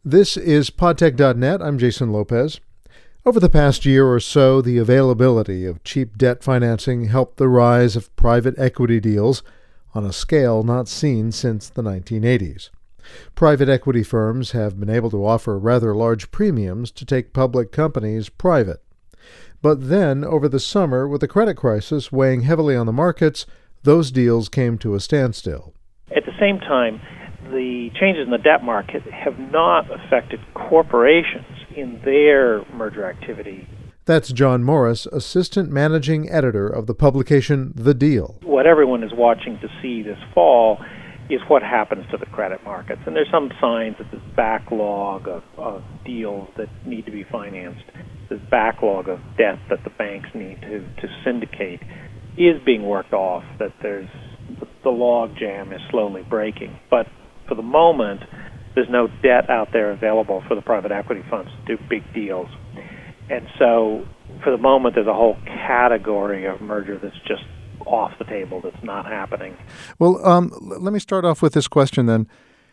This is podtech.net. I'm Jason Lopez. Over the past year or so, the availability of cheap debt financing helped the rise of private equity deals on a scale not seen since the 1980s. Private equity firms have been able to offer rather large premiums to take public companies private. But then, over the summer, with the credit crisis weighing heavily on the markets, those deals came to a standstill. At the same time, the changes in the debt market have not affected corporations in their merger activity. That's John Morris, assistant managing editor of the publication The Deal. What everyone is watching to see this fall is what happens to the credit markets. And there's some signs that this backlog of deals that need to be financed, this backlog of debt that the banks need to syndicate is being worked off, that the log jam is slowly breaking. But for the moment, there's no debt out there available for the private equity funds to do big deals. And so, for the moment, there's a whole category of merger that's just off the table, that's not happening. Well, let me start off with this question then.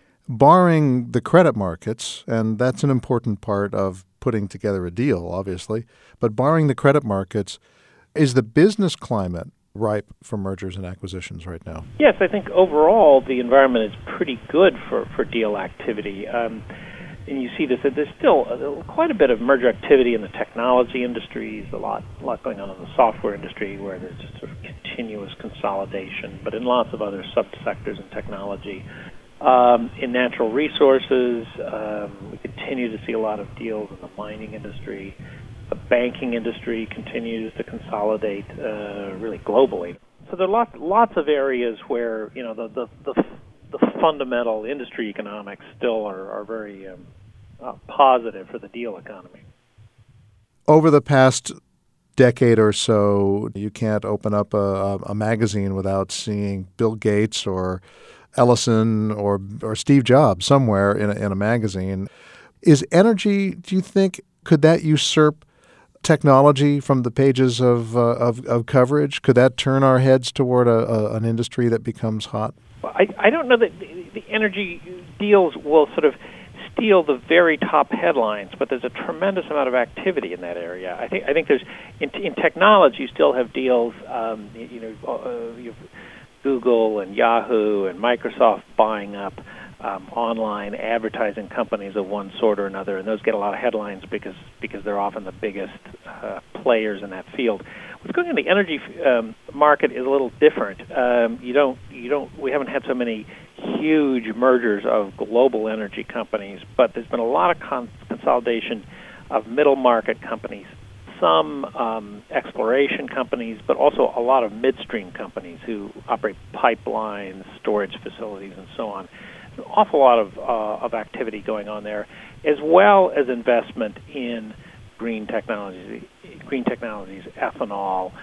Barring the credit markets, and that's an important part of putting together a deal, obviously, but barring the credit markets, is the business climate ripe for mergers and acquisitions right now? Yes, I think overall the environment is pretty good for deal activity. And you see this, that there's still quite a bit of merger activity in the technology industries, a lot going on in the software industry where there's just sort of continuous consolidation, but in lots of other subsectors in technology. In natural resources, we continue to see a lot of deals in the mining industry. The banking industry continues to consolidate really globally. So there are lots of areas where the fundamental industry economics still are very positive for the deal economy. Over the past decade or so, you can't open up a magazine without seeing Bill Gates or Ellison or Steve Jobs somewhere in a magazine. Is energy, do you think, could that usurp technology from the pages of coverage? Could that turn our heads toward an industry that becomes hot? Well, I don't know that the energy deals will sort of steal the very top headlines, but there's a tremendous amount of activity in that area. I think there's in technology you still have deals. You have Google and Yahoo and Microsoft buying up online advertising companies of one sort or another, and those get a lot of headlines because they're often the biggest players in that field. What's going on in the energy market is a little different. We haven't had so many huge mergers of global energy companies, but there's been a lot of consolidation of middle market companies, some exploration companies, but also a lot of midstream companies who operate pipelines, storage facilities, and so on. An awful lot of activity going on there, as well as investment in green technologies, ethanol,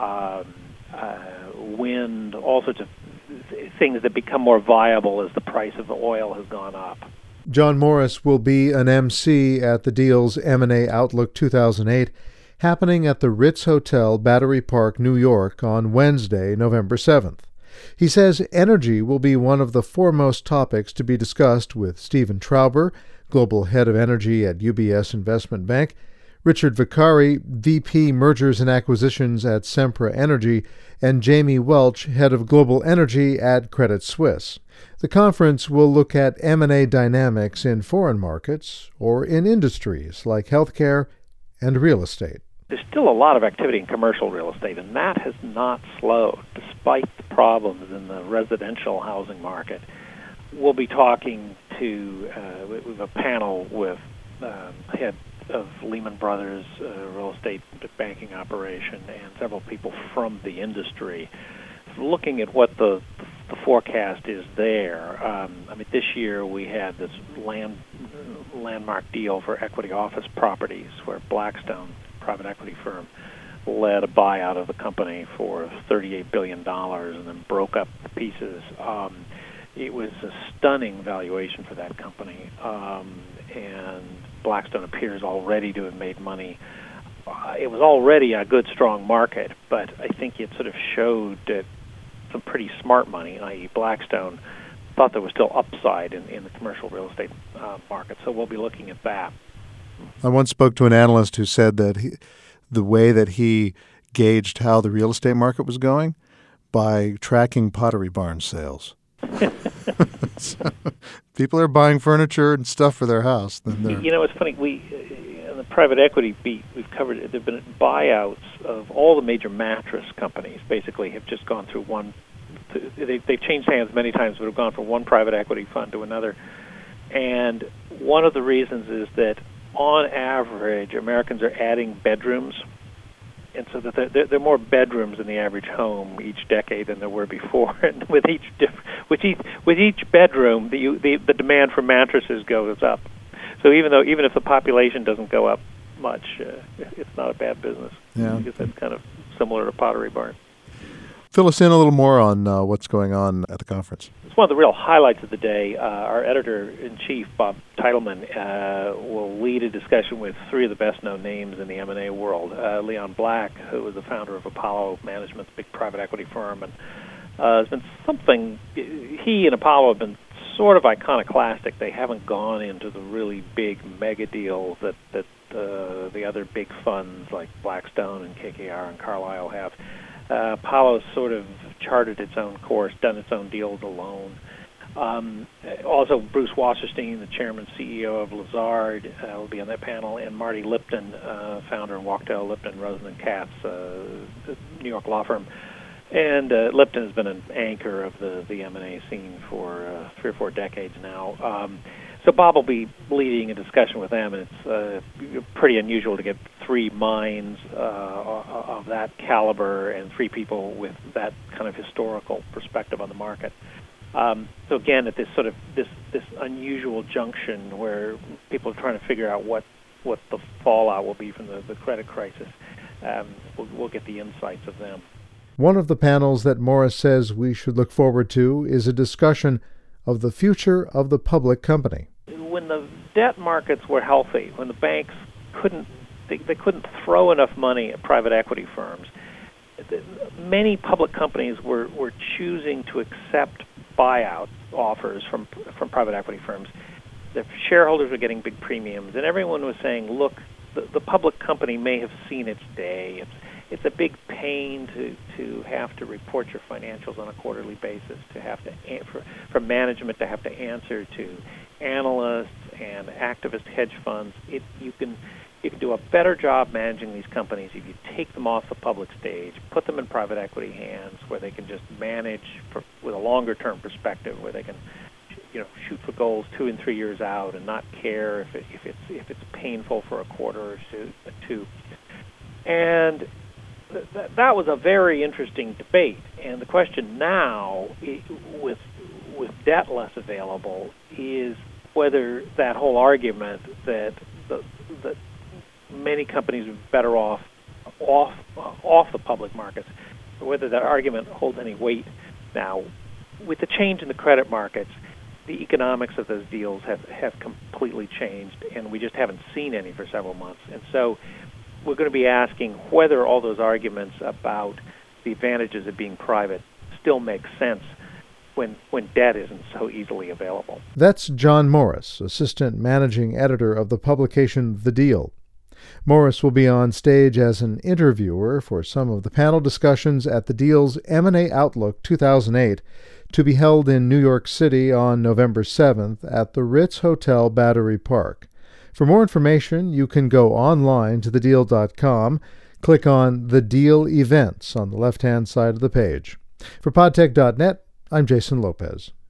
wind, all sorts of things that become more viable as the price of oil has gone up. John Morris will be an MC at the Deal's M&A Outlook 2008, happening at the Ritz Hotel, Battery Park, New York, on Wednesday, November 7th. He says energy will be one of the foremost topics to be discussed with Stephen Trauber, Global Head of Energy at UBS Investment Bank, Richard Vicari, VP Mergers and Acquisitions at Sempra Energy, and Jamie Welch, Head of Global Energy at Credit Suisse. The conference will look at M&A dynamics in foreign markets or in industries like healthcare and real estate. There's still a lot of activity in commercial real estate, and that has not slowed, despite the problems in the residential housing market. We'll be talking to we have a panel with head of Lehman Brothers real estate banking operation and several people from the industry, looking at what the forecast is there. This year we had this landmark deal for equity office properties where Blackstone, private equity firm, led a buyout of the company for $38 billion and then broke up the pieces. It was a stunning valuation for that company, and Blackstone appears already to have made money. It was already a good, strong market, but I think it sort of showed that some pretty smart money, i.e. Blackstone, thought there was still upside in the commercial real estate market. So we'll be looking at that. I once spoke to an analyst who said that the way that he gauged how the real estate market was going by tracking Pottery Barn sales. So, people are buying furniture and stuff for their house. It's funny. We in the private equity beat, we've covered it. There've been buyouts of all the major mattress companies. Basically, have just gone through one. They've changed hands many times, but have gone from one private equity fund to another. And one of the reasons is that, on average, Americans are adding bedrooms, and so that there are more bedrooms in the average home each decade than there were before. And with each bedroom, the demand for mattresses goes up. So even if the population doesn't go up much, it's not a bad business. Yeah. I guess that's kind of similar to Pottery Barn. Fill us in a little more on what's going on at the conference. It's one of the real highlights of the day. Our editor-in-chief, Bob Teitelman, will lead a discussion with three of the best-known names in the M&A world. Leon Black, who was the founder of Apollo Management, a big private equity firm, and has been something. He and Apollo have been sort of iconoclastic. They haven't gone into the really big mega deals that the other big funds like Blackstone and KKR and Carlyle have. Apollo's sort of charted its own course, done its own deals alone. Also, Bruce Wasserstein, the chairman and CEO of Lazard, will be on that panel, and Marty Lipton, founder of Wachtell, Lipton, Rosen and Katz, New York law firm. And Lipton has been an anchor of the M&A scene for 3 or 4 decades now. So Bob will be leading a discussion with them, and it's pretty unusual to get 3 minds of that caliber and 3 people with that kind of historical perspective on the market. So again, at this sort of this unusual junction where people are trying to figure out what the fallout will be from the credit crisis, we'll get the insights of them. One of the panels that Morris says we should look forward to is a discussion of the future of the public company. When the debt markets were healthy, when the banks couldn't throw enough money at private equity firms, many public companies were choosing to accept buyout offers from private equity firms. The shareholders were getting big premiums, and everyone was saying, look, the public company may have seen its day. It's a big pain to have to report your financials on a quarterly basis, to have to for management to have to answer to analysts and activist hedge funds. You can do a better job managing these companies if you take them off the public stage, put them in private equity hands where they can just manage with a longer term perspective, where they can shoot for goals 2 and 3 years out and not care if it's painful for a quarter or two. And that was a very interesting debate. And the question now, with debt less available, is whether that whole argument that many companies are better off the public markets, whether that argument holds any weight now. With the change in the credit markets, the economics of those deals have completely changed, and we just haven't seen any for several months. And so we're going to be asking whether all those arguments about the advantages of being private still make sense when debt isn't so easily available. That's John Morris, assistant managing editor of the publication The Deal. Morris will be on stage as an interviewer for some of the panel discussions at The Deal's M&A Outlook 2008, to be held in New York City on November 7th at the Ritz Hotel Battery Park. For more information, you can go online to thedeal.com, click on The Deal Events on the left-hand side of the page. For podtech.net, I'm Jason Lopez.